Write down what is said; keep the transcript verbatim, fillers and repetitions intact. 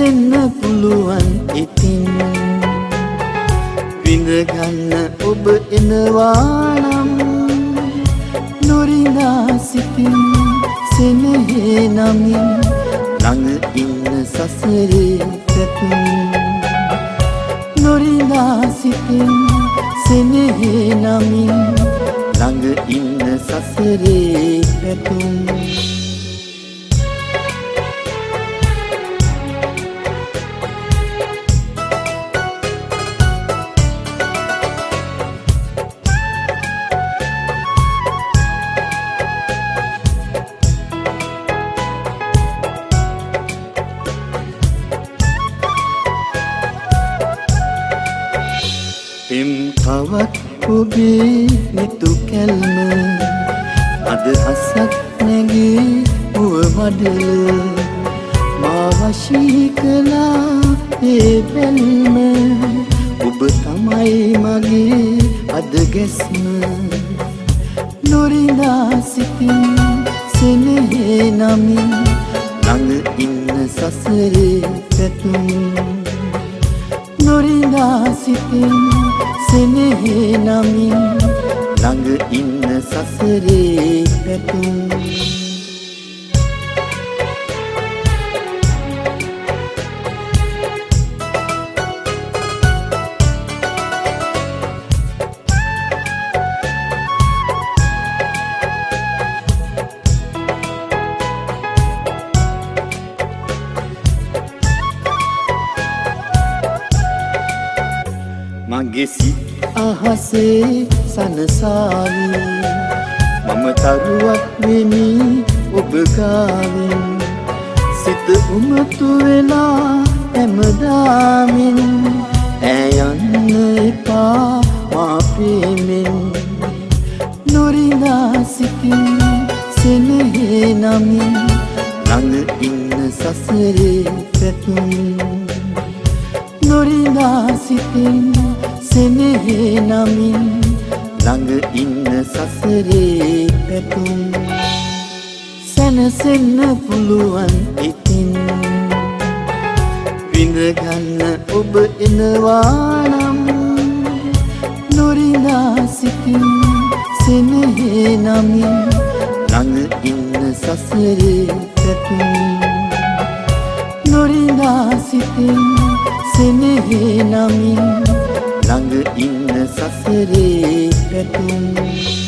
සැනසෙන්න පුළුවන් ඉතින් විඳගන්න ඔබ එනවා නම් නොරිනා සිතින් සෙනෙහේ නමින් ළඟ ඉන්න සසරේ පැතුම් නොරිනා සිතින් සෙනෙහේ නමින් ළඟ ඉන්න සසරේ පැතුම් එම් තවත් ඔබේ නිතු කැල්ම අදහසක් නැගී මුව මඩල මා වශී කළා ඒ බැල්ම ඔබ තමයි මගේ අද ගැස්ම නොරිනා සිතින් සෙනෙහේ නමින් ළඟ ඉන්න සසරේ පැතුම් නොරිනා සිතින් සෙනෙහේ නමින් ළඟ ඉන්න සසරේ පැතුම් මගේ සිත් අහසේ සනසාවි මම තරුවක් වෙමි ඔබ ගාවින් සිත උමතු වෙලා හැමදාමින් ඈ යන්න එපා මා ප්‍රේමෙන් නොරිනා සිතින් සෙනෙහේ නමින් ළඟ ඉන්න සසරේ පැතුම් නොරිනා සිතින් සෙනෙහේ නමින් ළඟ ඉන්න සසරේ පැතුම් සැනසෙන්න පුළුවන් ඉතින් විඳගන්න ඔබ එනවා නම් නොරිනා සිතින් සෙනෙහේ නමින් ළඟ ඉන්න සසරේ පැතුම් නොරිනා සිතින් සෙනෙහේ නමින් ළඟ ඉන්න සසරේ පැතුම්